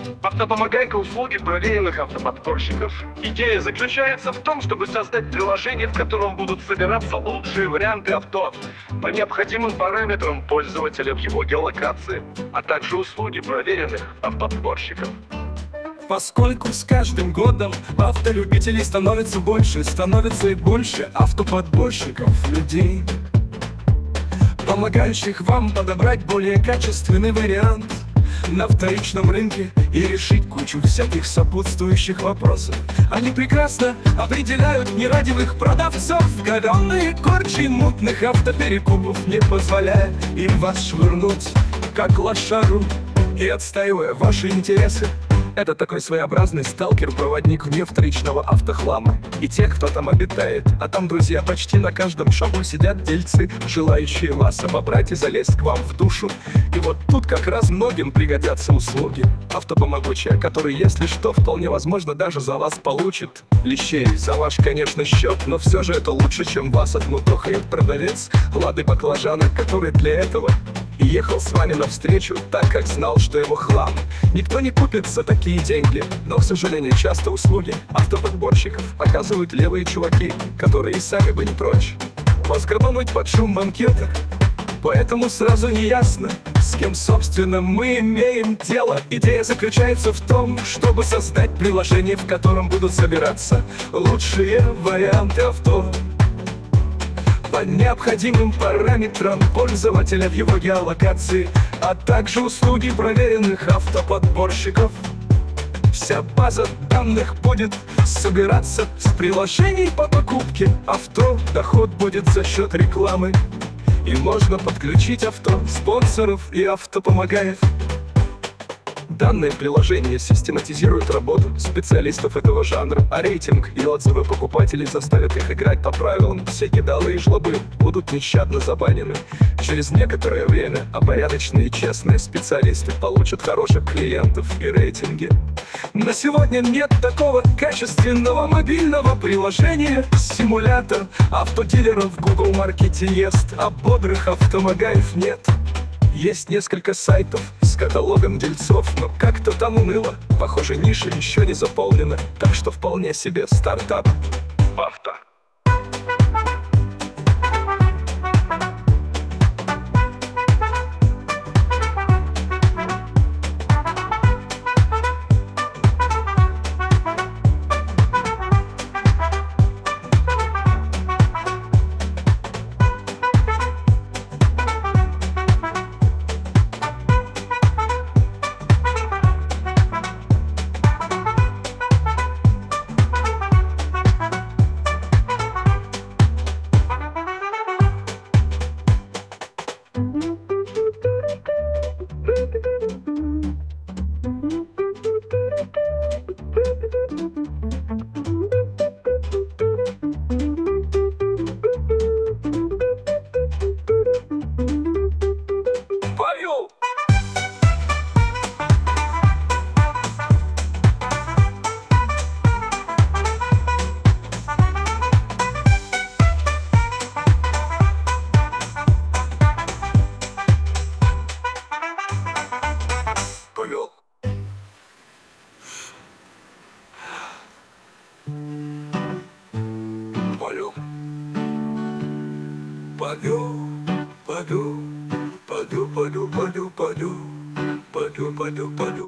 Автопомогайка — услуги проверенных автоподборщиков. Идея заключается в том, чтобы создать приложение, в котором будут собираться лучшие варианты авто по необходимым параметрам пользователя в его геолокации, а также услуги проверенных автоподборщиков. Поскольку с каждым годом автолюбителей становится и больше автоподборщиков, людей, помогающих вам подобрать более качественный вариант на вторичном рынке и решить кучу всяких сопутствующих вопросов. Они прекрасно определяют нерадивых продавцов, говёные корчи мутных автоперекупов, не позволяя им вас швырнуть, как лошару, и отстаивая ваши интересы. Это такой своеобразный сталкер-проводник вне вторичного автохлама и тех, кто там обитает. А там, друзья, почти на каждом шагу сидят дельцы, желающие вас обобрать и залезть к вам в душу. И вот тут как раз многим пригодятся услуги автопомогучая, который, если что, вполне возможно даже за вас получит лещей за ваш, конечно, счет. Но все же это лучше, чем вас отмутохает продавец лады баклажана, который для этого и ехал с вами навстречу, так как знал, что его хлам никто не купит за такие деньги. Но, к сожалению, часто услуги автоподборщиков оказывают левые чуваки, которые и сами бы не прочь возгорбануть под шум банкета. Поэтому сразу не ясно, с кем, собственно, мы имеем дело. Идея заключается в том, чтобы создать приложение, в котором будут собираться лучшие варианты авто по необходимым параметрам пользователя в его геолокации, а также услуги проверенных автоподборщиков. Вся база данных будет собираться с приложений по покупке авто. Доход будет за счет рекламы, и можно подключить авто спонсоров и автопомогаев. Данное приложение систематизирует работу специалистов этого жанра, а рейтинг и отзывы покупателей заставят их играть по правилам. Все кидалы и жлобы будут нещадно забанены. Через некоторое время порядочные и честные специалисты получат хороших клиентов и рейтинги. На сегодня нет такого качественного мобильного приложения. Симулятор автодилеров в Google Маркете ест, а бодрых автомогаев нет. Есть несколько сайтов с каталогом дельцов, но как-то там уныло. Похоже, ниша еще не заполнена, так что вполне себе стартап авто. Пойду.